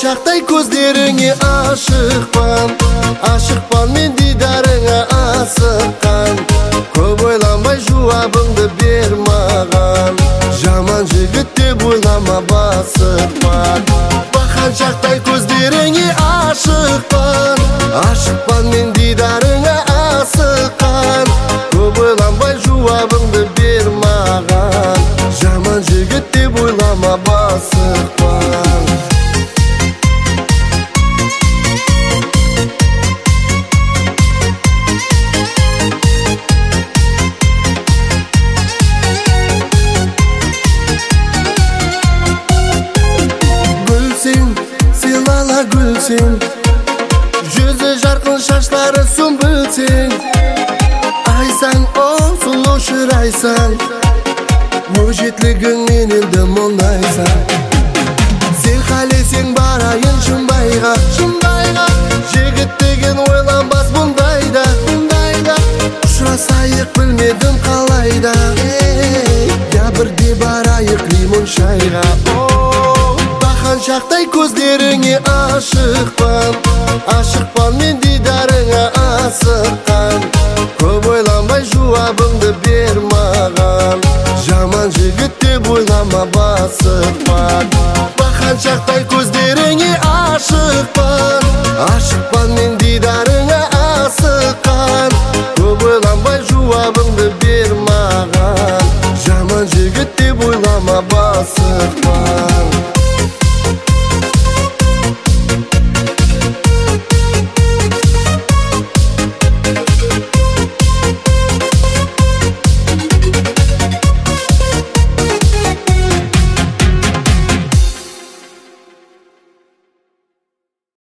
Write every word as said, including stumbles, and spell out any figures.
шақтай көздеріңе ашықпан, ашықпан мен дидарыңа асыққан. Көп ойланбай жауабыңды бер маған, жаман жігіт деп ойлама басықпан. Бақан шақтай көздеріңе ашықпан, ашықпан мен дидарыңа асыққан. Көп ойланбай жауабыңды бер маған, жаман жігіт деп ойлама басықпан. Сыйлала гүлсен, жүзі жарқын шашлары сүмбілсен. Айсаң, о, сұлу шырайсаң, өжетлігің мененді мұңайсаң. Сен қалесең барайын шымбайға, шымбайға. Жігіт деген ойланбас бұндайда, бұндайда. Ұшырасайық білмедім қалайда. Я бірде барайық лимон шайға. Шақтай көздеріңе ашықпан, ашықпан мен дидарыңа асыққан. Көп ойланбай жауабыңды бер маған, жаман жігіт деп ойлама басықпан. Бақан шақтай